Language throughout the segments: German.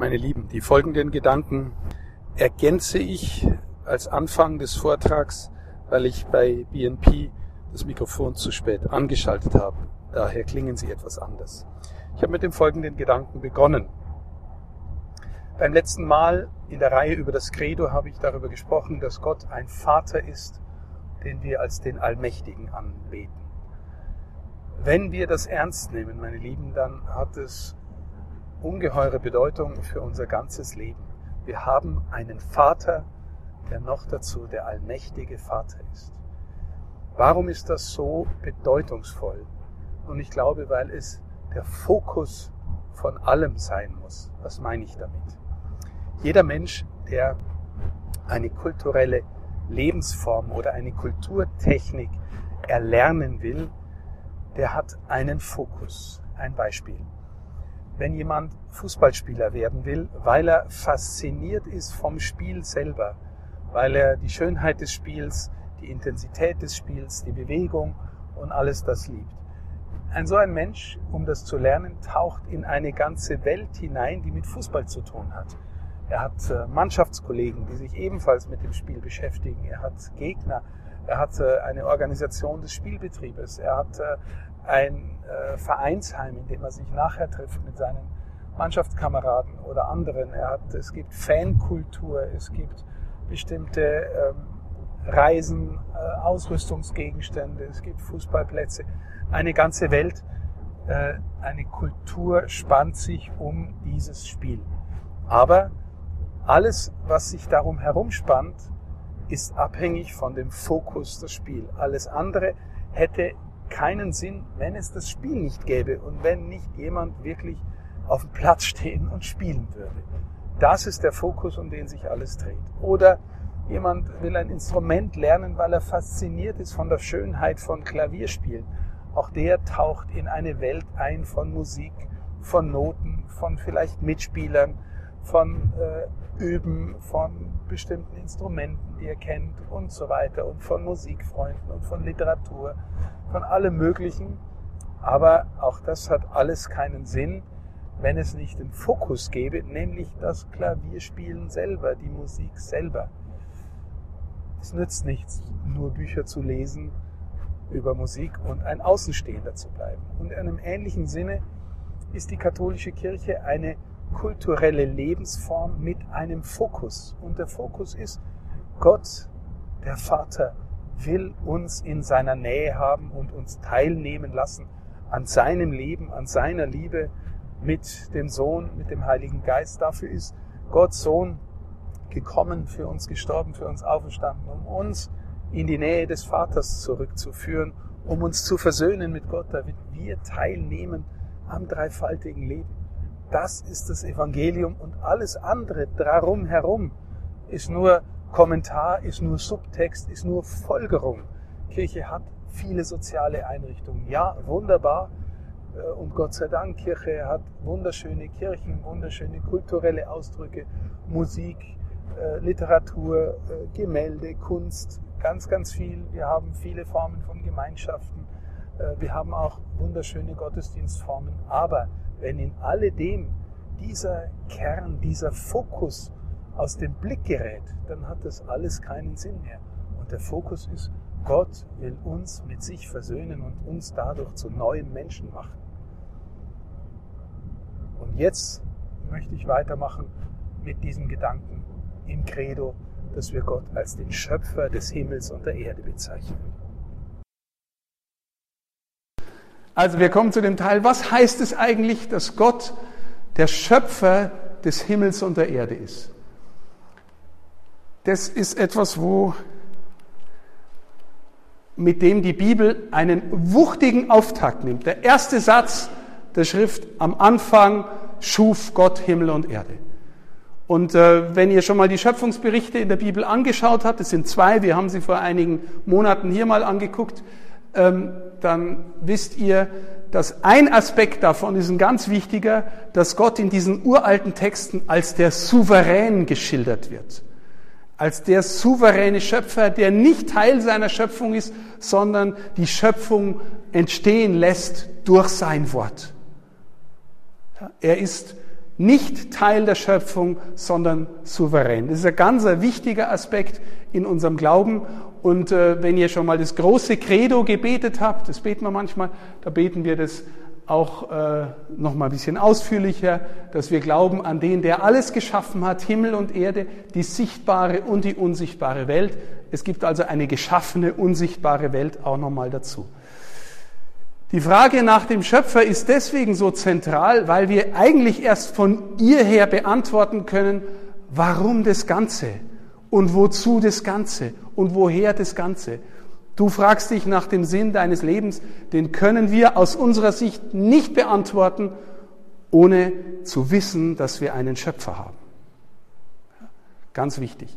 Meine Lieben, die folgenden Gedanken ergänze ich als Anfang des Vortrags, weil ich bei BNP das Mikrofon zu spät angeschaltet habe. Daher klingen sie etwas anders. Ich habe mit dem folgenden Gedanken begonnen. Beim letzten Mal in der Reihe über das Credo habe ich darüber gesprochen, dass Gott ein Vater ist, den wir als den Allmächtigen anbeten. Wenn wir das ernst nehmen, meine Lieben, dann hat es ungeheure Bedeutung für unser ganzes Leben. Wir haben einen Vater, der noch dazu der allmächtige Vater ist. Warum ist das so bedeutungsvoll? Und ich glaube, weil es der Fokus von allem sein muss. Was meine ich damit? Jeder Mensch, der eine kulturelle Lebensform oder eine Kulturtechnik erlernen will, der hat einen Fokus. Ein Beispiel. Wenn jemand Fußballspieler werden will, weil er fasziniert ist vom Spiel selber, weil er die Schönheit des Spiels, die Intensität des Spiels, die Bewegung und alles das liebt. So ein Mensch, um das zu lernen, taucht in eine ganze Welt hinein, die mit Fußball zu tun hat. Er hat Mannschaftskollegen, die sich ebenfalls mit dem Spiel beschäftigen. Er hat Gegner. Er hat eine Organisation des Spielbetriebes. Er hat ein Vereinsheim, in dem er sich nachher trifft mit seinen Mannschaftskameraden oder anderen. Es gibt Fankultur, es gibt bestimmte Reisen, Ausrüstungsgegenstände, es gibt Fußballplätze. Eine ganze Welt, eine Kultur spannt sich um dieses Spiel. Aber alles, was sich darum herumspannt, ist abhängig von dem Fokus des Spiels. Alles andere hätte keinen Sinn, wenn es das Spiel nicht gäbe und wenn nicht jemand wirklich auf dem Platz stehen und spielen würde. Das ist der Fokus, um den sich alles dreht. Oder jemand will ein Instrument lernen, weil er fasziniert ist von der Schönheit von Klavierspielen. Auch der taucht in eine Welt ein von Musik, von Noten, von vielleicht Mitspielern, von Üben, von bestimmten Instrumenten, die er kennt und so weiter und von Musikfreunden und von Literatur, von allem Möglichen. Aber auch das hat alles keinen Sinn, wenn es nicht den Fokus gäbe, nämlich das Klavierspielen selber, die Musik selber. Es nützt nichts, nur Bücher zu lesen über Musik und ein Außenstehender zu bleiben. Und in einem ähnlichen Sinne ist die katholische Kirche eine kulturelle Lebensform mit einem Fokus. Und der Fokus ist, Gott, der Vater, will uns in seiner Nähe haben und uns teilnehmen lassen an seinem Leben, an seiner Liebe mit dem Sohn, mit dem Heiligen Geist. Dafür ist Gott Sohn gekommen, für uns gestorben, für uns auferstanden, um uns in die Nähe des Vaters zurückzuführen, um uns zu versöhnen mit Gott, damit wir teilnehmen am dreifaltigen Leben. Das ist das Evangelium und alles andere darum herum ist nur Kommentar, ist nur Subtext, ist nur Folgerung. Kirche hat viele soziale Einrichtungen. Ja, wunderbar. Und Gott sei Dank, Kirche hat wunderschöne Kirchen, wunderschöne kulturelle Ausdrücke, Musik, Literatur, Gemälde, Kunst, ganz, ganz viel. Wir haben viele Formen von Gemeinschaften. Wir haben auch wunderschöne Gottesdienstformen. Aber wenn in alledem dieser Kern, dieser Fokus aus dem Blick gerät, dann hat das alles keinen Sinn mehr. Und der Fokus ist, Gott will uns mit sich versöhnen und uns dadurch zu neuen Menschen machen. Und jetzt möchte ich weitermachen mit diesem Gedanken im Credo, dass wir Gott als den Schöpfer des Himmels und der Erde bezeichnen. Also wir kommen zu dem Teil, was heißt es eigentlich, dass Gott der Schöpfer des Himmels und der Erde ist? Das ist etwas, mit dem die Bibel einen wuchtigen Auftakt nimmt. Der erste Satz der Schrift am Anfang schuf Gott Himmel und Erde. Und wenn ihr schon mal die Schöpfungsberichte in der Bibel angeschaut habt, es sind 2, wir haben sie vor einigen Monaten hier mal angeguckt, dann wisst ihr, dass ein Aspekt davon ist ein ganz wichtiger, dass Gott in diesen uralten Texten als der Souverän geschildert wird. Als der souveräne Schöpfer, der nicht Teil seiner Schöpfung ist, sondern die Schöpfung entstehen lässt durch sein Wort. Er ist Nicht Teil der Schöpfung, sondern souverän. Das ist ein ganz wichtiger Aspekt in unserem Glauben. Und wenn ihr schon mal das große Credo gebetet habt, das beten wir manchmal, da beten wir das auch noch mal ein bisschen ausführlicher, dass wir glauben an den, der alles geschaffen hat, Himmel und Erde, die sichtbare und die unsichtbare Welt. Es gibt also eine geschaffene, unsichtbare Welt auch noch mal dazu. Die Frage nach dem Schöpfer ist deswegen so zentral, weil wir eigentlich erst von ihr her beantworten können, warum das Ganze und wozu das Ganze und woher das Ganze. Du fragst dich nach dem Sinn deines Lebens, den können wir aus unserer Sicht nicht beantworten, ohne zu wissen, dass wir einen Schöpfer haben. Ganz wichtig.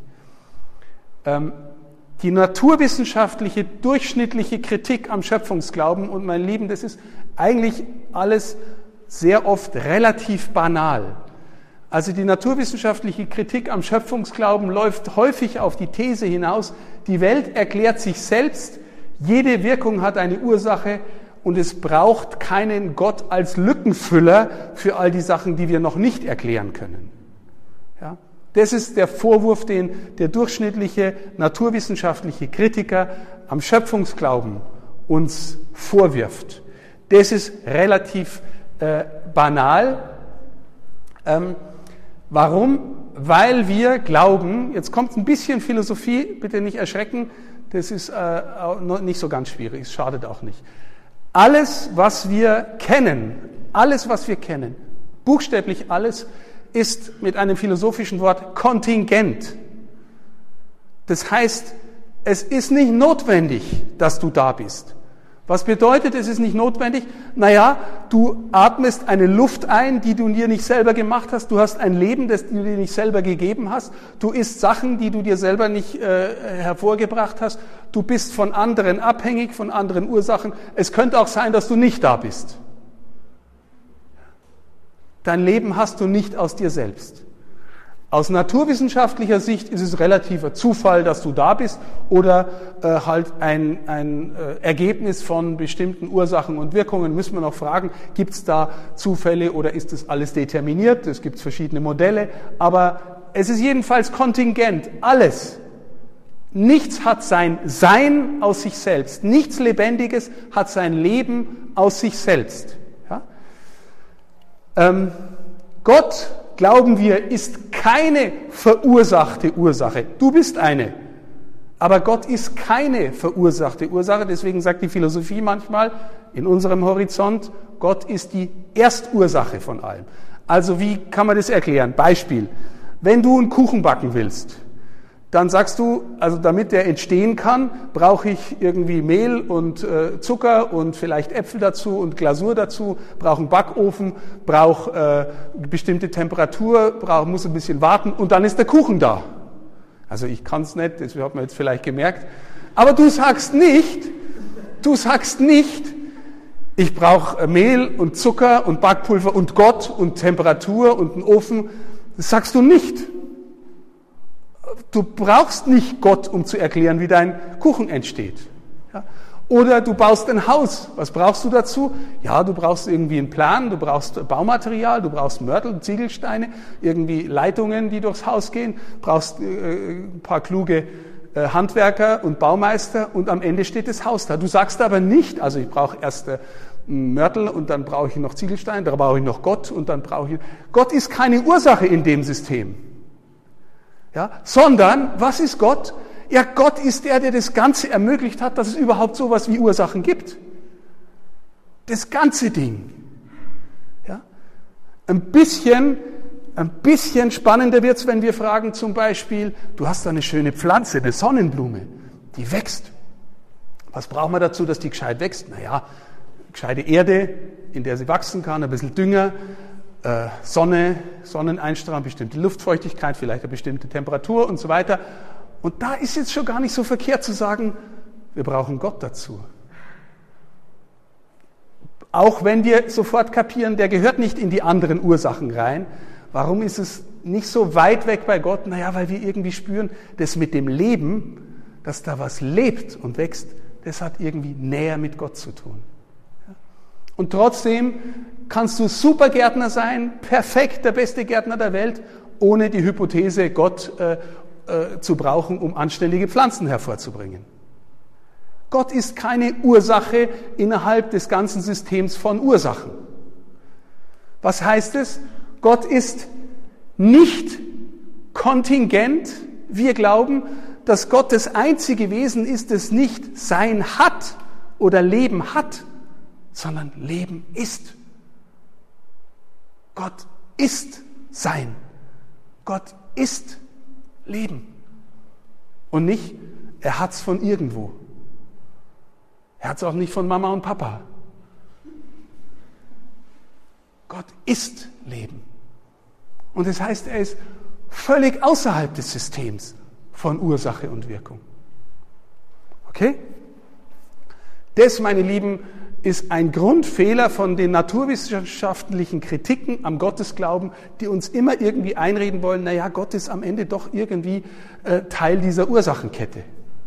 Die naturwissenschaftliche, durchschnittliche Kritik am Schöpfungsglauben, und mein Lieben, das ist eigentlich alles sehr oft relativ banal. Also die naturwissenschaftliche Kritik am Schöpfungsglauben läuft häufig auf die These hinaus, die Welt erklärt sich selbst, jede Wirkung hat eine Ursache und es braucht keinen Gott als Lückenfüller für all die Sachen, die wir noch nicht erklären können. Ja? Das ist der Vorwurf, den der durchschnittliche naturwissenschaftliche Kritiker am Schöpfungsglauben uns vorwirft. Das ist relativ banal. Warum? Weil wir glauben, jetzt kommt ein bisschen Philosophie, bitte nicht erschrecken, das ist nicht so ganz schwierig, es schadet auch nicht. Alles, was wir kennen, buchstäblich alles, ist mit einem philosophischen Wort kontingent. Das heißt, es ist nicht notwendig, dass du da bist. Was bedeutet, es ist nicht notwendig? Naja, du atmest eine Luft ein, die du dir nicht selber gemacht hast. Du hast ein Leben, das du dir nicht selber gegeben hast. Du isst Sachen, die du dir selber nicht hervorgebracht hast. Du bist von anderen abhängig, von anderen Ursachen. Es könnte auch sein, dass du nicht da bist. Dein Leben hast du nicht aus dir selbst. Aus naturwissenschaftlicher Sicht ist es relativer Zufall, dass du da bist oder halt ein Ergebnis von bestimmten Ursachen und Wirkungen. Müssen wir noch fragen, gibt es da Zufälle oder ist das alles determiniert? Es gibt verschiedene Modelle, aber es ist jedenfalls kontingent, alles. Nichts hat sein Sein aus sich selbst. Nichts Lebendiges hat sein Leben aus sich selbst. Ja? Gott, glauben wir, ist keine verursachte Ursache. Du bist eine. Aber Gott ist keine verursachte Ursache. Deswegen sagt die Philosophie manchmal in unserem Horizont, Gott ist die Erstursache von allem. Also wie kann man das erklären? Beispiel. Wenn du einen Kuchen backen willst, dann sagst du, also damit der entstehen kann, brauche ich irgendwie Mehl und Zucker und vielleicht Äpfel dazu und Glasur dazu, brauche einen Backofen, brauche bestimmte Temperatur, muss ein bisschen warten und dann ist der Kuchen da. Also ich kann es nicht, das hat man jetzt vielleicht gemerkt. Aber du sagst nicht, ich brauche Mehl und Zucker und Backpulver und Gott und Temperatur und einen Ofen. Das sagst du nicht. Du brauchst nicht Gott, um zu erklären, wie dein Kuchen entsteht. Ja? Oder du baust ein Haus. Was brauchst du dazu? Ja, du brauchst irgendwie einen Plan, du brauchst Baumaterial, du brauchst Mörtel, Ziegelsteine, irgendwie Leitungen, die durchs Haus gehen, brauchst ein paar kluge Handwerker und Baumeister und am Ende steht das Haus da. Du sagst aber nicht, also ich brauche erst Mörtel und dann brauche ich noch Ziegelsteine, dann brauche ich noch Gott und dann brauche ich... Gott ist keine Ursache in dem System. Ja, sondern, was ist Gott? Ja, Gott ist der das Ganze ermöglicht hat, dass es überhaupt sowas wie Ursachen gibt. Das ganze Ding. Ja? Ein bisschen spannender wird's, wenn wir fragen zum Beispiel, du hast da eine schöne Pflanze, eine Sonnenblume, die wächst. Was braucht man dazu, dass die gescheit wächst? Naja, gescheite Erde, in der sie wachsen kann, ein bisschen Dünger, Sonne, Sonneneinstrahlung, bestimmte Luftfeuchtigkeit, vielleicht eine bestimmte Temperatur und so weiter. Und da ist jetzt schon gar nicht so verkehrt zu sagen, wir brauchen Gott dazu. Auch wenn wir sofort kapieren, der gehört nicht in die anderen Ursachen rein. Warum ist es nicht so weit weg bei Gott? Naja, weil wir irgendwie spüren, dass mit dem Leben, dass da was lebt und wächst, das hat irgendwie näher mit Gott zu tun. Und trotzdem kannst du Supergärtner sein, perfekt, der beste Gärtner der Welt, ohne die Hypothese, Gott zu brauchen, um anständige Pflanzen hervorzubringen. Gott ist keine Ursache innerhalb des ganzen Systems von Ursachen. Was heißt es? Gott ist nicht kontingent. Wir glauben, dass Gott das einzige Wesen ist, das nicht Sein hat oder Leben hat, sondern Leben ist. Gott ist Sein. Gott ist Leben. Und nicht, er hat's von irgendwo. Er hat's auch nicht von Mama und Papa. Gott ist Leben. Und das heißt, er ist völlig außerhalb des Systems von Ursache und Wirkung. Okay? Das, meine Lieben, ist ein Grundfehler von den naturwissenschaftlichen Kritiken am Gottesglauben, die uns immer irgendwie einreden wollen, naja, Gott ist am Ende doch irgendwie Teil dieser Ursachenkette.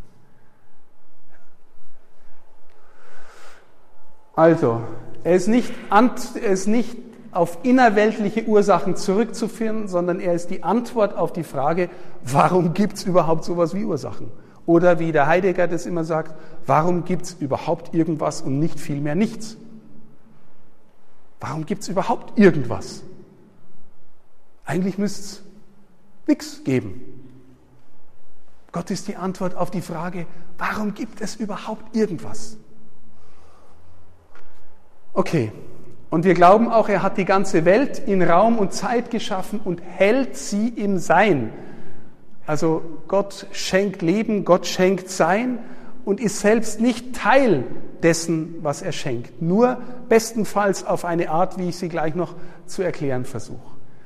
Also, er ist nicht auf innerweltliche Ursachen zurückzuführen, sondern er ist die Antwort auf die Frage, warum gibt es überhaupt sowas wie Ursachen? Oder wie der Heidegger das immer sagt, warum gibt es überhaupt irgendwas und nicht vielmehr nichts? Warum gibt es überhaupt irgendwas? Eigentlich müsste es nichts geben. Gott ist die Antwort auf die Frage, warum gibt es überhaupt irgendwas? Okay, und wir glauben auch, er hat die ganze Welt in Raum und Zeit geschaffen und hält sie im Sein. Also Gott schenkt Leben, Gott schenkt Sein und ist selbst nicht Teil dessen, was er schenkt. Nur bestenfalls auf eine Art, wie ich sie gleich noch zu erklären versuche.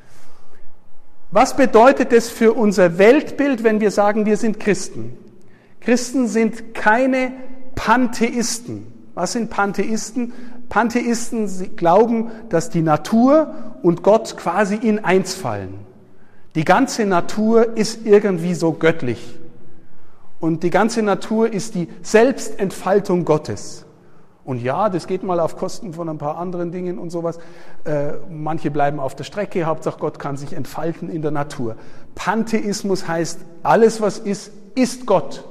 Was bedeutet es für unser Weltbild, wenn wir sagen, wir sind Christen? Christen sind keine Pantheisten. Was sind Pantheisten? Pantheisten glauben, dass die Natur und Gott quasi in eins fallen. Die ganze Natur ist irgendwie so göttlich. Und die ganze Natur ist die Selbstentfaltung Gottes. Und ja, das geht mal auf Kosten von ein paar anderen Dingen und sowas. Manche bleiben auf der Strecke, Hauptsache Gott kann sich entfalten in der Natur. Pantheismus heißt, alles was ist, ist Gott.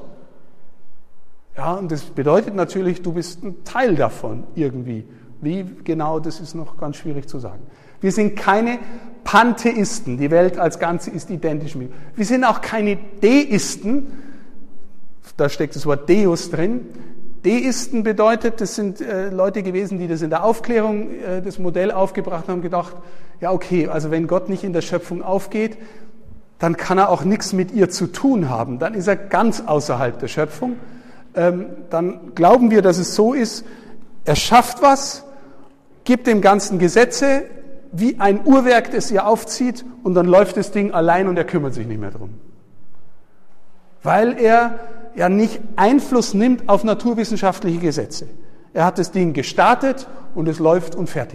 Ja, und das bedeutet natürlich, du bist ein Teil davon irgendwie. Wie genau, das ist noch ganz schwierig zu sagen. Wir sind keine Pantheisten, die Welt als Ganze ist identisch mit. Wir sind auch keine Deisten, da steckt das Wort Deus drin. Deisten bedeutet, das sind Leute gewesen, die das in der Aufklärung, das Modell aufgebracht haben, gedacht, ja okay, also wenn Gott nicht in der Schöpfung aufgeht, dann kann er auch nichts mit ihr zu tun haben, dann ist er ganz außerhalb der Schöpfung. Dann glauben wir, dass es so ist, er schafft was, gibt dem Ganzen Gesetze, wie ein Uhrwerk, das ihr aufzieht, und dann läuft das Ding allein und er kümmert sich nicht mehr drum. Weil er ja nicht Einfluss nimmt auf naturwissenschaftliche Gesetze. Er hat das Ding gestartet und es läuft und fertig.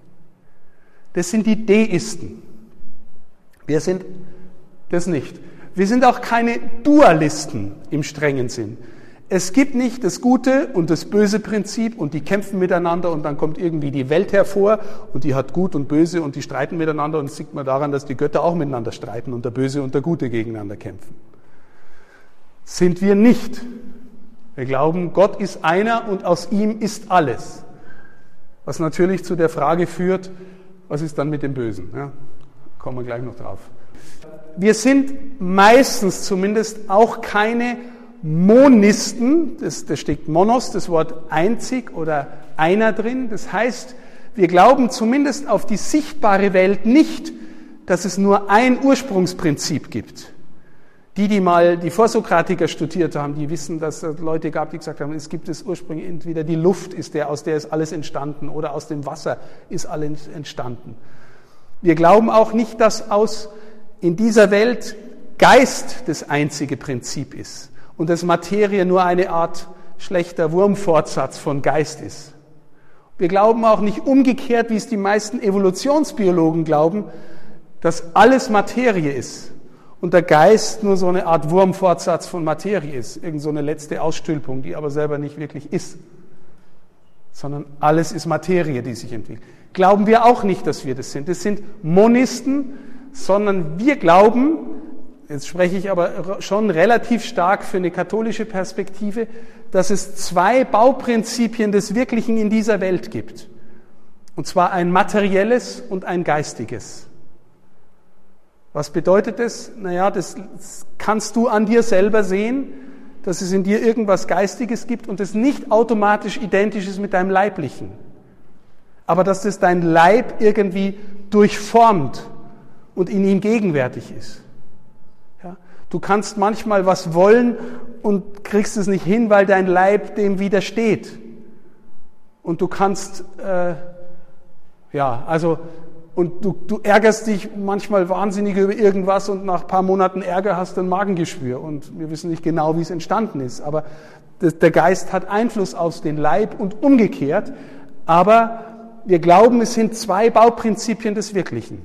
Das sind die Deisten. Wir sind das nicht. Wir sind auch keine Dualisten im strengen Sinn. Es gibt nicht das gute und das böse Prinzip und die kämpfen miteinander und dann kommt irgendwie die Welt hervor und die hat gut und böse und die streiten miteinander und das sieht man daran, dass die Götter auch miteinander streiten und der Böse und der Gute gegeneinander kämpfen. Sind wir nicht. Wir glauben, Gott ist einer und aus ihm ist alles. Was natürlich zu der Frage führt, was ist dann mit dem Bösen? Ja, kommen wir gleich noch drauf. Wir sind meistens zumindest auch keine Monisten, da steckt Monos, das Wort einzig oder einer drin. Das heißt, wir glauben zumindest auf die sichtbare Welt nicht, dass es nur ein Ursprungsprinzip gibt. Die mal die Vorsokratiker studiert haben, die wissen, dass es Leute gab, die gesagt haben, es gibt es ursprünglich, entweder die Luft ist aus der ist alles entstanden, oder aus dem Wasser ist alles entstanden. Wir glauben auch nicht, dass in dieser Welt Geist das einzige Prinzip ist. Und dass Materie nur eine Art schlechter Wurmfortsatz von Geist ist. Wir glauben auch nicht umgekehrt, wie es die meisten Evolutionsbiologen glauben, dass alles Materie ist und der Geist nur so eine Art Wurmfortsatz von Materie ist, irgend so eine letzte Ausstülpung, die aber selber nicht wirklich ist. sondern alles ist Materie, die sich entwickelt. Glauben wir auch nicht, dass wir das sind. Das sind Monisten, sondern wir glauben, jetzt spreche ich aber schon relativ stark für eine katholische Perspektive, dass es 2 Bauprinzipien des Wirklichen in dieser Welt gibt. Und zwar ein materielles und ein geistiges. Was bedeutet das? Naja, das kannst du an dir selber sehen, dass es in dir irgendwas Geistiges gibt und es nicht automatisch identisch ist mit deinem Leiblichen. Aber dass das dein Leib irgendwie durchformt und in ihm gegenwärtig ist. Ja? Du kannst manchmal was wollen und kriegst es nicht hin, weil dein Leib dem widersteht. Und du kannst, und du ärgerst dich manchmal wahnsinnig über irgendwas und nach ein paar Monaten Ärger hast du ein Magengeschwür und wir wissen nicht genau, wie es entstanden ist. Aber der Geist hat Einfluss auf den Leib und umgekehrt. Aber wir glauben, es sind 2 Bauprinzipien des Wirklichen.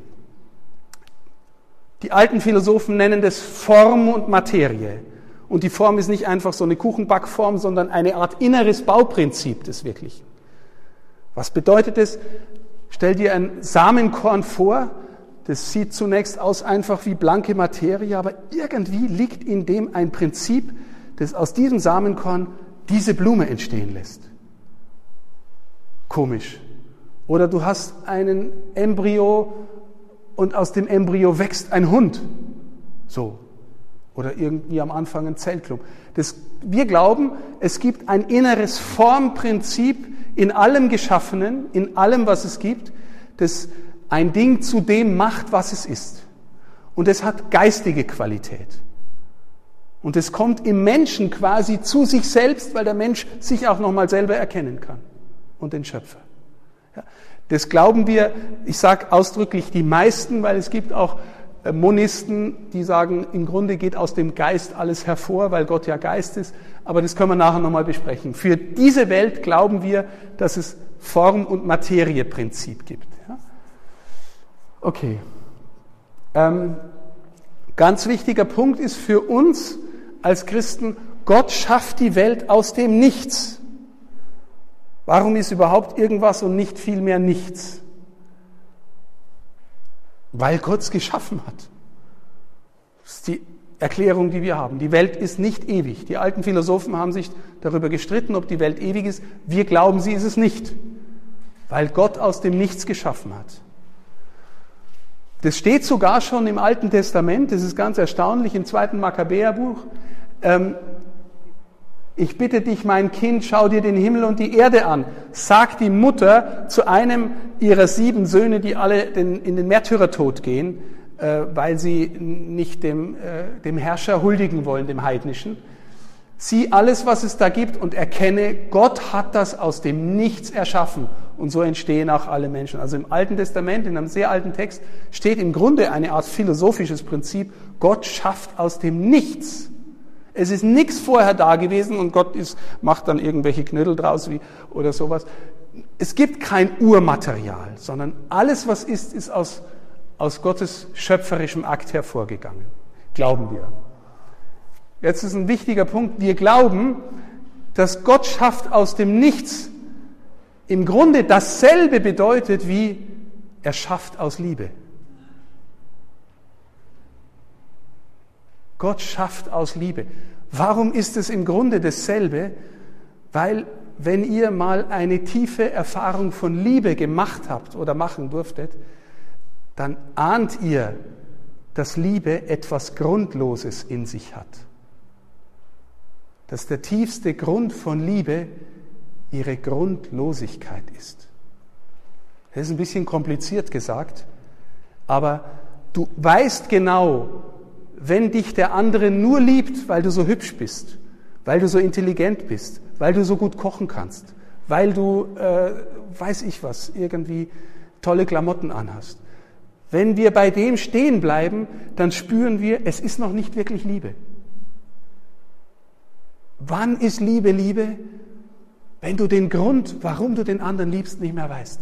Die alten Philosophen nennen das Form und Materie. Und die Form ist nicht einfach so eine Kuchenbackform, sondern eine Art inneres Bauprinzip des Wirklichen. Was bedeutet es? Stell dir ein Samenkorn vor, das sieht zunächst aus einfach wie blanke Materie, aber irgendwie liegt in dem ein Prinzip, das aus diesem Samenkorn diese Blume entstehen lässt. Komisch. Oder du hast einen Embryo und aus dem Embryo wächst ein Hund. So. Oder irgendwie am Anfang ein Zellklump. Wir glauben, es gibt ein inneres Formprinzip in allem Geschaffenen, in allem, was es gibt, das ein Ding zu dem macht, was es ist. Und es hat geistige Qualität. Und es kommt im Menschen quasi zu sich selbst, weil der Mensch sich auch nochmal selber erkennen kann. Und den Schöpfer. Ja, das glauben wir, ich sage ausdrücklich die meisten, weil es gibt auch Monisten, die sagen, im Grunde geht aus dem Geist alles hervor, weil Gott ja Geist ist. Aber das können wir nachher nochmal besprechen. Für diese Welt glauben wir, dass es Form- und Materieprinzip gibt. Ja? Okay. Ganz wichtiger Punkt ist für uns als Christen, Gott schafft die Welt aus dem Nichts. Warum ist überhaupt irgendwas und nicht vielmehr nichts? Weil Gott es geschaffen hat. Das ist die Erklärung, die wir haben. Die Welt ist nicht ewig. Die alten Philosophen haben sich darüber gestritten, ob die Welt ewig ist. Wir glauben, sie ist es nicht. Weil Gott aus dem Nichts geschaffen hat. Das steht sogar schon im Alten Testament. Das ist ganz erstaunlich im 2. Makkabäerbuch. Ich bitte dich, mein Kind, schau dir den Himmel und die Erde an, sagt die Mutter zu einem ihrer 7 Söhne, die alle in den Märtyrertod gehen, weil sie nicht dem Herrscher huldigen wollen, dem Heidnischen. Sieh alles, was es da gibt und erkenne, Gott hat das aus dem Nichts erschaffen und so entstehen auch alle Menschen. Also im Alten Testament, in einem sehr alten Text, steht im Grunde eine Art philosophisches Prinzip, Gott schafft aus dem Nichts. Es ist nichts vorher da gewesen und Gott macht dann irgendwelche Knödel draus oder sowas. Es gibt kein Urmaterial, sondern alles, was ist aus Gottes schöpferischem Akt hervorgegangen. Glauben wir. Jetzt ist ein wichtiger Punkt. Wir glauben, dass Gott schafft aus dem Nichts im Grunde dasselbe bedeutet wie er schafft aus Liebe. Gott schafft aus Liebe. Warum ist es im Grunde dasselbe? Weil, wenn ihr mal eine tiefe Erfahrung von Liebe gemacht habt oder machen durftet, dann ahnt ihr, dass Liebe etwas Grundloses in sich hat. Dass der tiefste Grund von Liebe ihre Grundlosigkeit ist. Das ist ein bisschen kompliziert gesagt, aber du weißt genau, wenn dich der andere nur liebt, weil du so hübsch bist, weil du so intelligent bist, weil du so gut kochen kannst, weil du, weiß ich was, irgendwie tolle Klamotten anhast. Wenn wir bei dem stehen bleiben, dann spüren wir, es ist noch nicht wirklich Liebe. Wann ist Liebe Liebe? Wenn du den Grund, warum du den anderen liebst, nicht mehr weißt.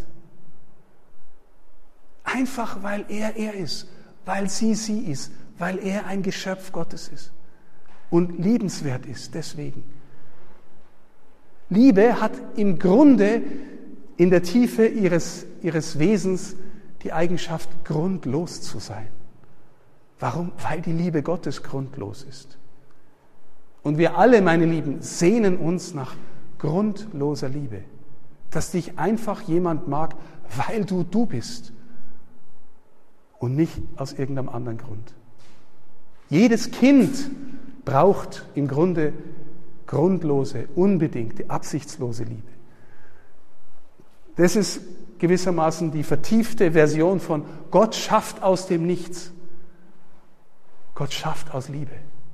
Einfach, weil er ist, weil sie ist, weil er ein Geschöpf Gottes ist und liebenswert ist, deswegen. Liebe hat im Grunde in der Tiefe ihres Wesens die Eigenschaft, grundlos zu sein. Warum? Weil die Liebe Gottes grundlos ist. Und wir alle, meine Lieben, sehnen uns nach grundloser Liebe. Dass dich einfach jemand mag, weil du bist und nicht aus irgendeinem anderen Grund. Jedes Kind braucht im Grunde grundlose, unbedingte, absichtslose Liebe. Das ist gewissermaßen die vertiefte Version von Gott schafft aus dem Nichts. Gott schafft aus Liebe.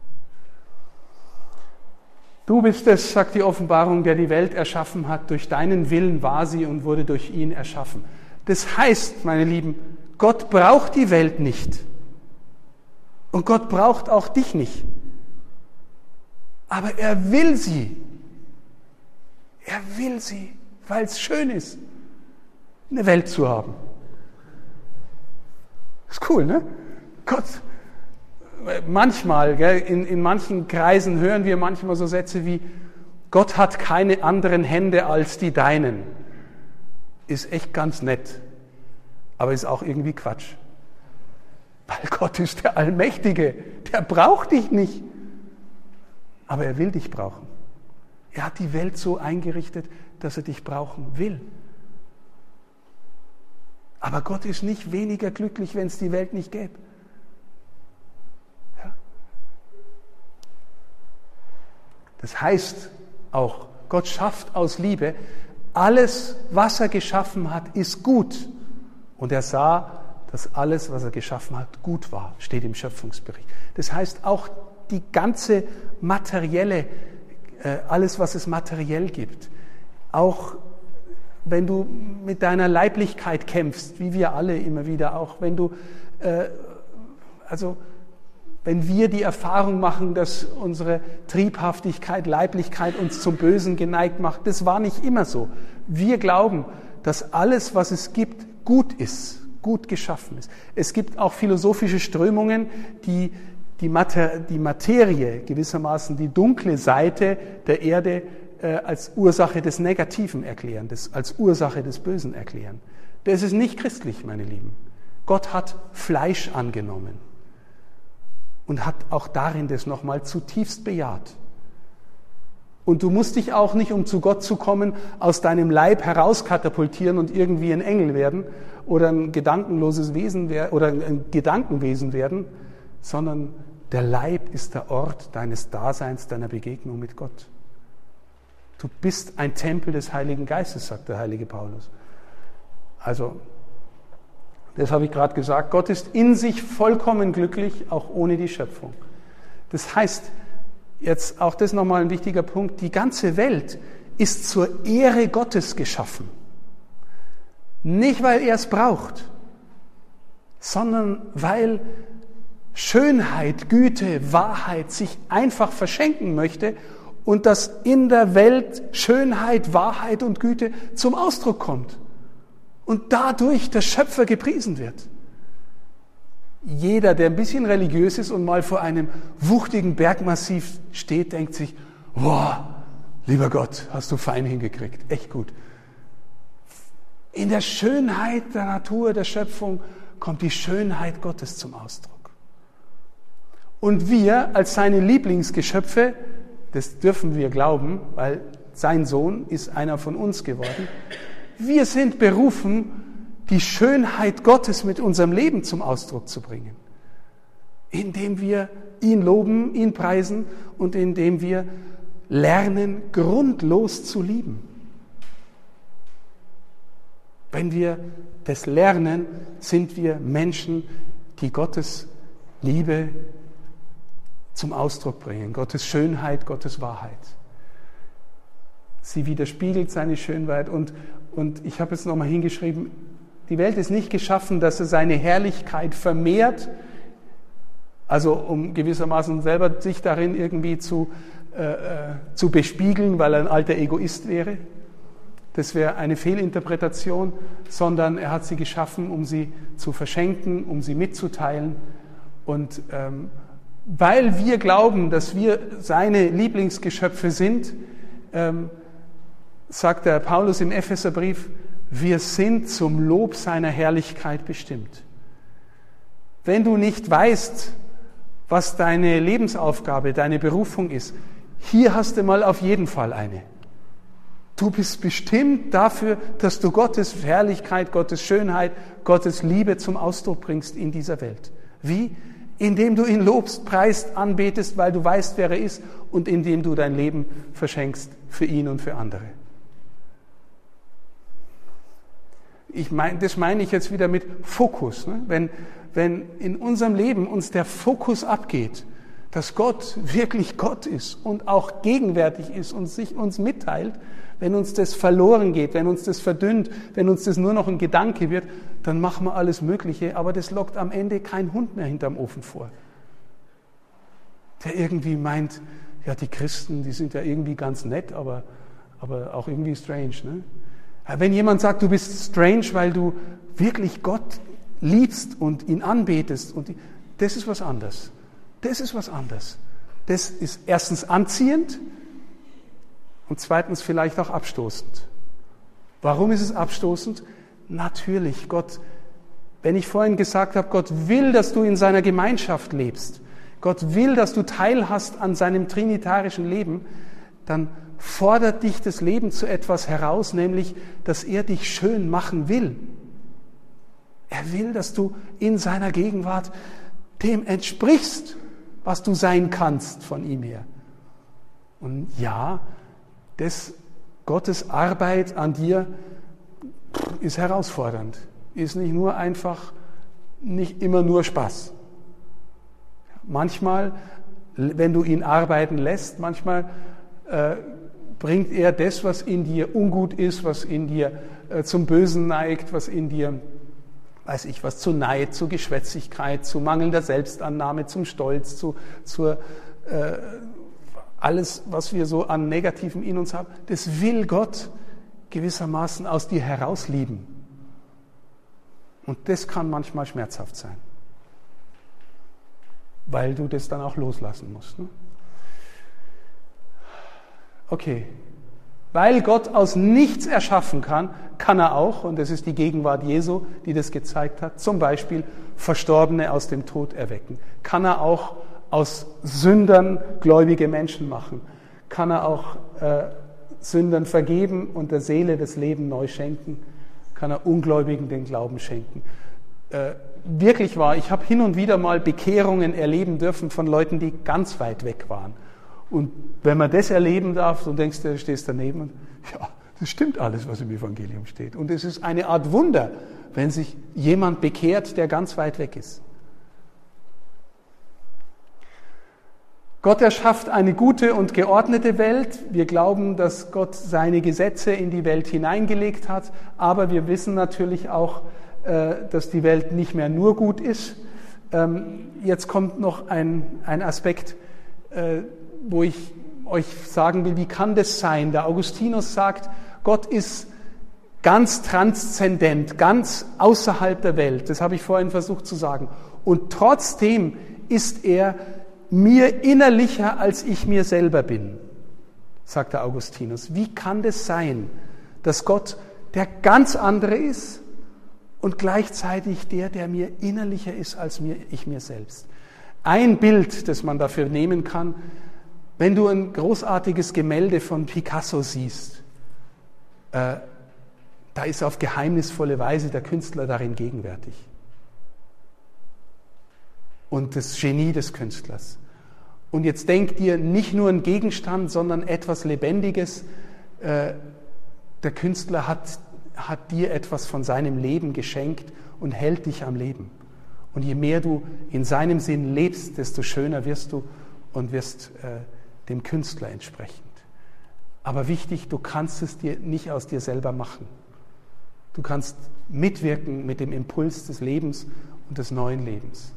Du bist es, sagt die Offenbarung, der die Welt erschaffen hat. Durch deinen Willen war sie und wurde durch ihn erschaffen. Das heißt, meine Lieben, Gott braucht die Welt nicht. Und Gott braucht auch dich nicht. Aber er will sie. Er will sie, weil es schön ist, eine Welt zu haben. Ist cool, ne? Gott. Manchmal, in manchen Kreisen hören wir manchmal so Sätze wie, Gott hat keine anderen Hände als die deinen. Ist echt ganz nett, aber ist auch irgendwie Quatsch. Weil Gott ist der Allmächtige, der braucht dich nicht, aber er will dich brauchen. Er hat die Welt so eingerichtet, dass er dich brauchen will. Aber Gott ist nicht weniger glücklich, wenn es die Welt nicht gäbe. Das heißt auch, Gott schafft aus Liebe, alles, was er geschaffen hat, ist gut. Und er sah, dass alles, was er geschaffen hat, gut war, steht im Schöpfungsbericht. Das heißt, auch die ganze materielle, alles, was es materiell gibt, auch wenn du mit deiner Leiblichkeit kämpfst, wie wir alle immer wieder, auch wenn du, wenn wir die Erfahrung machen, dass unsere Triebhaftigkeit, Leiblichkeit uns zum Bösen geneigt macht, das war nicht immer so. Wir glauben, dass alles, was es gibt, gut ist, gut geschaffen ist. Es gibt auch philosophische Strömungen, die Materie, gewissermaßen die dunkle Seite der Erde als Ursache des Negativen erklären, als Ursache des Bösen erklären. Das ist nicht christlich, meine Lieben. Gott hat Fleisch angenommen. Und hat auch darin das nochmal zutiefst bejaht. Und du musst dich auch nicht, um zu Gott zu kommen, aus deinem Leib herauskatapultieren und irgendwie ein Engel werden oder ein gedankenloses Wesen oder ein Gedankenwesen werden, sondern der Leib ist der Ort deines Daseins, deiner Begegnung mit Gott. Du bist ein Tempel des Heiligen Geistes, sagt der heilige Paulus. Also, das habe ich gerade gesagt, Gott ist in sich vollkommen glücklich, auch ohne die Schöpfung. Das heißt, jetzt auch das nochmal ein wichtiger Punkt, die ganze Welt ist zur Ehre Gottes geschaffen. Nicht, weil er es braucht, sondern weil Schönheit, Güte, Wahrheit sich einfach verschenken möchte und dass in der Welt Schönheit, Wahrheit und Güte zum Ausdruck kommt. Und dadurch der Schöpfer gepriesen wird. Jeder, der ein bisschen religiös ist und mal vor einem wuchtigen Bergmassiv steht, denkt sich, wow, lieber Gott, hast du fein hingekriegt, echt gut. In der Schönheit der Natur, der Schöpfung, kommt die Schönheit Gottes zum Ausdruck. Und wir als seine Lieblingsgeschöpfe, das dürfen wir glauben, weil sein Sohn ist einer von uns geworden, wir sind berufen, die Schönheit Gottes mit unserem Leben zum Ausdruck zu bringen, indem wir ihn loben, ihn preisen und indem wir lernen, grundlos zu lieben. Wenn wir das lernen, sind wir Menschen, die Gottes Liebe zum Ausdruck bringen, Gottes Schönheit, Gottes Wahrheit. Sie widerspiegelt seine Schönheit und ich habe jetzt nochmal hingeschrieben, die Welt ist nicht geschaffen, dass er seine Herrlichkeit vermehrt, also um gewissermaßen selber sich darin irgendwie zu bespiegeln, weil er ein alter Egoist wäre. Das wäre eine Fehlinterpretation, sondern er hat sie geschaffen, um sie zu verschenken, um sie mitzuteilen. Und weil wir glauben, dass wir seine Lieblingsgeschöpfe sind, sagt der Paulus im Epheserbrief, wir sind zum Lob seiner Herrlichkeit bestimmt. Wenn du nicht weißt, was deine Lebensaufgabe, deine Berufung ist, hier hast du mal auf jeden Fall eine. Du bist bestimmt dafür, dass du Gottes Herrlichkeit, Gottes Schönheit, Gottes Liebe zum Ausdruck bringst in dieser Welt. Wie? Indem du ihn lobst, preist, anbetest, weil du weißt, wer er ist, und indem du dein Leben verschenkst für ihn und für andere. Das meine ich jetzt wieder mit Fokus. Ne? Wenn in unserem Leben uns der Fokus abgeht, dass Gott wirklich Gott ist und auch gegenwärtig ist und sich uns mitteilt, wenn uns das verloren geht, wenn uns das verdünnt, wenn uns das nur noch ein Gedanke wird, dann machen wir alles Mögliche, aber das lockt am Ende kein Hund mehr hinterm Ofen vor. Der irgendwie meint, ja, die Christen, die sind ja irgendwie ganz nett, aber auch irgendwie strange. Ne? Wenn jemand sagt, du bist strange, weil du wirklich Gott liebst und ihn anbetest, das ist was anderes. Das ist was anderes. Das ist erstens anziehend und zweitens vielleicht auch abstoßend. Warum ist es abstoßend? Natürlich, Gott, wenn ich vorhin gesagt habe, Gott will, dass du in seiner Gemeinschaft lebst, Gott will, dass du teilhast an seinem trinitarischen Leben, dann fordert dich das Leben zu etwas heraus, nämlich, dass er dich schön machen will. Er will, dass du in seiner Gegenwart dem entsprichst, was du sein kannst von ihm her. Und ja, Gottes Arbeit an dir ist herausfordernd, ist nicht nur einfach, nicht immer nur Spaß. Manchmal, wenn du ihn arbeiten lässt, manchmal bringt er das, was in dir ungut ist, was in dir zum Bösen neigt, was in dir, weiß ich was, zu Neid, zu Geschwätzigkeit, zu mangelnder Selbstannahme, zum Stolz, zur alles, was wir so an Negativem in uns haben, das will Gott gewissermaßen aus dir herauslieben. Und das kann manchmal schmerzhaft sein, weil du das dann auch loslassen musst. Ne? Okay, weil Gott aus nichts erschaffen kann, kann er auch, und das ist die Gegenwart Jesu, die das gezeigt hat, zum Beispiel Verstorbene aus dem Tod erwecken. Kann er auch aus Sündern gläubige Menschen machen. Kann er auch Sündern vergeben und der Seele das Leben neu schenken. Kann er Ungläubigen den Glauben schenken. Wirklich wahr, ich habe hin und wieder mal Bekehrungen erleben dürfen von Leuten, die ganz weit weg waren. Und wenn man das erleben darf, so denkst du, stehst daneben und ja, das stimmt alles, was im Evangelium steht. Und es ist eine Art Wunder, wenn sich jemand bekehrt, der ganz weit weg ist. Gott erschafft eine gute und geordnete Welt. Wir glauben, dass Gott seine Gesetze in die Welt hineingelegt hat, aber wir wissen natürlich auch, dass die Welt nicht mehr nur gut ist. Jetzt kommt noch ein Aspekt, wo ich euch sagen will, wie kann das sein? Der Augustinus sagt, Gott ist ganz transzendent, ganz außerhalb der Welt. Das habe ich vorhin versucht zu sagen. Und trotzdem ist er mir innerlicher, als ich mir selber bin, sagt der Augustinus. Wie kann das sein, dass Gott der ganz andere ist und gleichzeitig der mir innerlicher ist, als ich mir selbst? Ein Bild, das man dafür nehmen kann, wenn du ein großartiges Gemälde von Picasso siehst, da ist auf geheimnisvolle Weise der Künstler darin gegenwärtig. Und das Genie des Künstlers. Und jetzt denk dir nicht nur ein Gegenstand, sondern etwas Lebendiges. Der Künstler hat dir etwas von seinem Leben geschenkt und hält dich am Leben. Und je mehr du in seinem Sinn lebst, desto schöner wirst du und wirst dem Künstler entsprechend. Aber wichtig, du kannst es dir nicht aus dir selber machen. Du kannst mitwirken mit dem Impuls des Lebens und des neuen Lebens.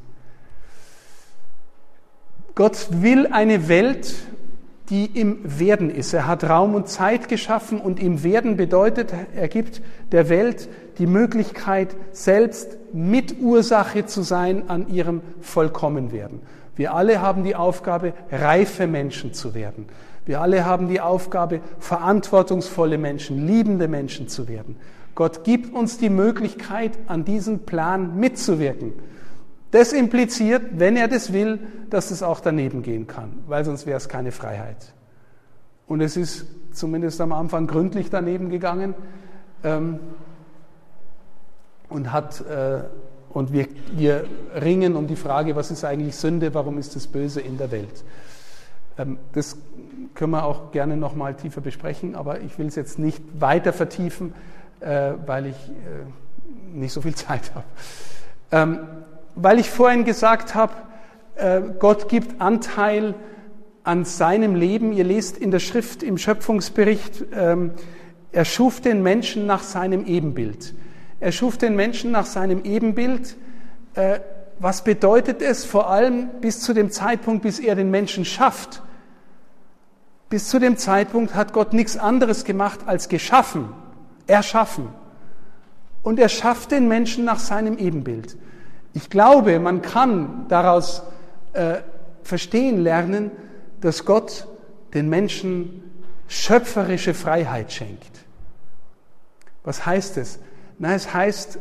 Gott will eine Welt, die im Werden ist. Er hat Raum und Zeit geschaffen und im Werden bedeutet, er gibt der Welt die Möglichkeit, selbst Mitursache zu sein an ihrem Vollkommenwerden. Wir alle haben die Aufgabe, reife Menschen zu werden. Wir alle haben die Aufgabe, verantwortungsvolle Menschen, liebende Menschen zu werden. Gott gibt uns die Möglichkeit, an diesem Plan mitzuwirken. Das impliziert, wenn er das will, dass es auch daneben gehen kann, weil sonst wäre es keine Freiheit. Und es ist zumindest am Anfang gründlich daneben gegangen und wir ringen um die Frage, was ist eigentlich Sünde, warum ist das Böse in der Welt? Das können wir auch gerne noch mal tiefer besprechen, aber ich will es jetzt nicht weiter vertiefen, weil ich nicht so viel Zeit habe. Weil ich vorhin gesagt habe, Gott gibt Anteil an seinem Leben. Ihr lest in der Schrift im Schöpfungsbericht, er schuf den Menschen nach seinem Ebenbild. Er schuf den Menschen nach seinem Ebenbild. Was bedeutet es vor allem bis zu dem Zeitpunkt, bis er den Menschen schafft? Bis zu dem Zeitpunkt hat Gott nichts anderes gemacht als geschaffen, erschaffen. Und er schafft den Menschen nach seinem Ebenbild. Ich glaube, man kann daraus verstehen lernen, dass Gott den Menschen schöpferische Freiheit schenkt. Was heißt es? Na, es heißt,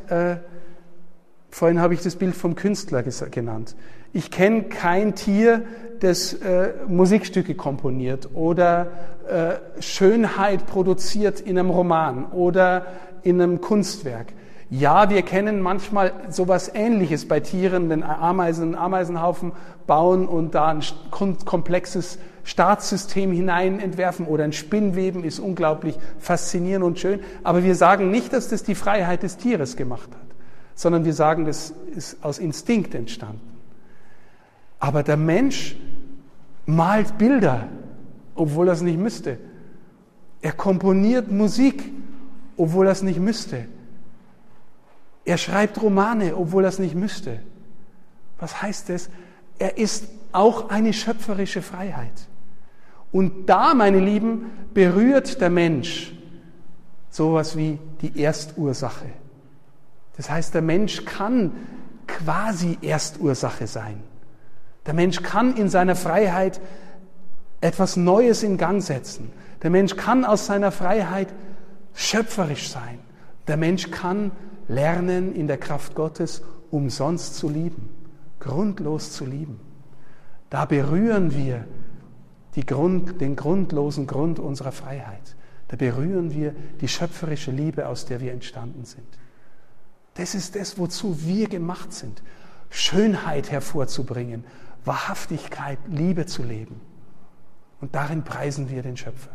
vorhin habe ich das Bild vom Künstler genannt. Ich kenne kein Tier, das Musikstücke komponiert oder Schönheit produziert in einem Roman oder in einem Kunstwerk. Ja, wir kennen manchmal sowas Ähnliches bei Tieren, wenn einen Ameisenhaufen bauen und da ein komplexes Staatssystem hinein entwerfen oder ein Spinnweben ist unglaublich faszinierend und schön. Aber wir sagen nicht, dass das die Freiheit des Tieres gemacht hat, sondern wir sagen, das ist aus Instinkt entstanden. Aber der Mensch malt Bilder, obwohl er es nicht müsste. Er komponiert Musik, obwohl er es nicht müsste. Er schreibt Romane, obwohl er es nicht müsste. Was heißt das? Er ist auch eine schöpferische Freiheit. Und da, meine Lieben, berührt der Mensch sowas wie die Erstursache. Das heißt, der Mensch kann quasi Erstursache sein. Der Mensch kann in seiner Freiheit etwas Neues in Gang setzen. Der Mensch kann aus seiner Freiheit schöpferisch sein. Der Mensch kann lernen, in der Kraft Gottes umsonst zu lieben, grundlos zu lieben. Da berühren wir den grundlosen Grund unserer Freiheit. Da berühren wir die schöpferische Liebe, aus der wir entstanden sind. Das ist das, wozu wir gemacht sind. Schönheit hervorzubringen, Wahrhaftigkeit, Liebe zu leben. Und darin preisen wir den Schöpfer.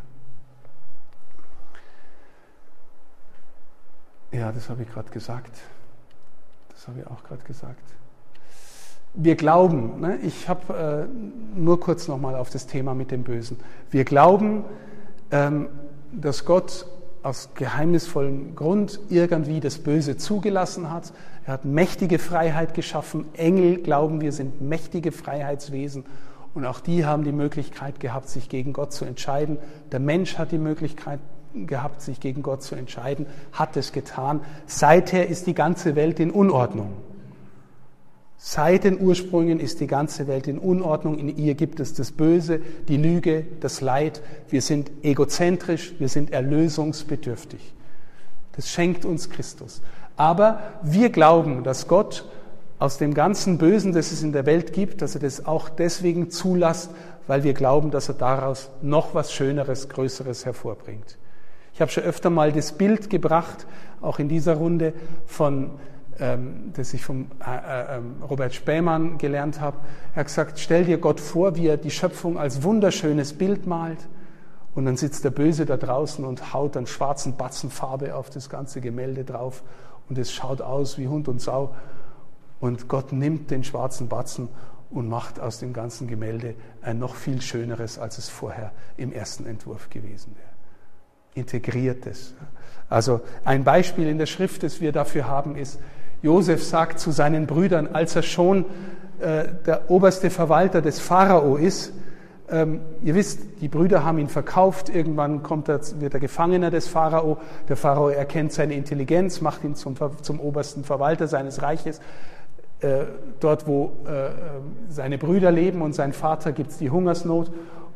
Ja, das habe ich gerade gesagt. Das habe ich auch gerade gesagt. Wir glauben, ich habe nur kurz nochmal auf das Thema mit dem Bösen. Wir glauben, dass Gott aus geheimnisvollem Grund irgendwie das Böse zugelassen hat. Er hat mächtige Freiheit geschaffen. Engel, glauben wir, sind mächtige Freiheitswesen. Und auch die haben die Möglichkeit gehabt, sich gegen Gott zu entscheiden. Der Mensch hat die Möglichkeit gehabt, sich gegen Gott zu entscheiden, hat es getan. Seither ist die ganze Welt in Unordnung. Seit den Ursprüngen ist die ganze Welt in Unordnung. In ihr gibt es das Böse, die Lüge, das Leid. Wir sind egozentrisch, wir sind erlösungsbedürftig. Das schenkt uns Christus. Aber wir glauben, dass Gott aus dem ganzen Bösen, das es in der Welt gibt, dass er das auch deswegen zulässt, weil wir glauben, dass er daraus noch was Schöneres, Größeres hervorbringt. Ich habe schon öfter mal das Bild gebracht, auch in dieser Runde, das ich von Robert Spähmann gelernt habe. Er hat gesagt, stell dir Gott vor, wie er die Schöpfung als wunderschönes Bild malt und dann sitzt der Böse da draußen und haut einen schwarzen Batzen Farbe auf das ganze Gemälde drauf und es schaut aus wie Hund und Sau und Gott nimmt den schwarzen Batzen und macht aus dem ganzen Gemälde ein noch viel schöneres, als es vorher im ersten Entwurf gewesen wäre. Integriert es. Also ein Beispiel in der Schrift, das wir dafür haben, ist, Josef sagt zu seinen Brüdern, als er schon der oberste Verwalter des Pharao ist, ihr wisst, die Brüder haben ihn verkauft, irgendwann wird er Gefangener des Pharao, der Pharao erkennt seine Intelligenz, macht ihn zum obersten Verwalter seines Reiches. Dort, wo seine Brüder leben und sein Vater, gibt es die Hungersnot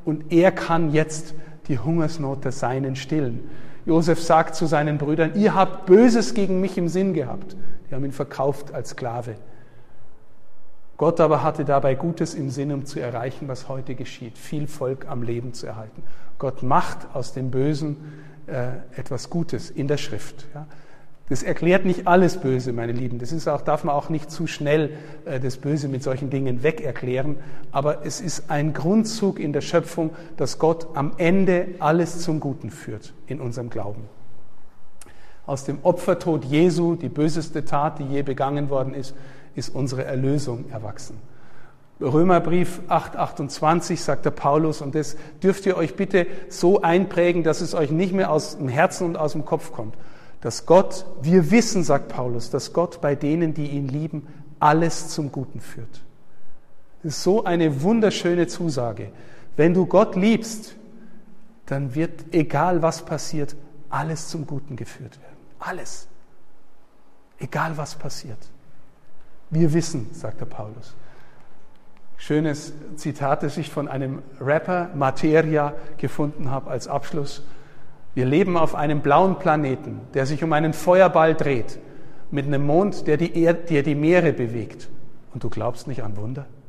und er kann jetzt die Hungersnot der Seinen stillen. Josef sagt zu seinen Brüdern, ihr habt Böses gegen mich im Sinn gehabt. Die haben ihn verkauft als Sklave. Gott aber hatte dabei Gutes im Sinn, um zu erreichen, was heute geschieht, viel Volk am Leben zu erhalten. Gott macht aus dem Bösen etwas Gutes in der Schrift. Ja. Das erklärt nicht alles Böse, meine Lieben. Das ist auch, darf man auch nicht zu schnell das Böse mit solchen Dingen wegerklären. Aber es ist ein Grundzug in der Schöpfung, dass Gott am Ende alles zum Guten führt in unserem Glauben. Aus dem Opfertod Jesu, die böseste Tat, die je begangen worden ist, ist unsere Erlösung erwachsen. Römerbrief 8,28 sagt der Paulus, und das dürft ihr euch bitte so einprägen, dass es euch nicht mehr aus dem Herzen und aus dem Kopf kommt. Dass Gott, wir wissen, sagt Paulus, dass Gott bei denen, die ihn lieben, alles zum Guten führt. Das ist so eine wunderschöne Zusage. Wenn du Gott liebst, dann wird, egal was passiert, alles zum Guten geführt werden. Alles. Egal was passiert. Wir wissen, sagt der Paulus. Schönes Zitat, das ich von einem Rapper, Materia, gefunden habe als Abschluss. Wir leben auf einem blauen Planeten, der sich um einen Feuerball dreht, mit einem Mond, der die Meere bewegt. Und du glaubst nicht an Wunder?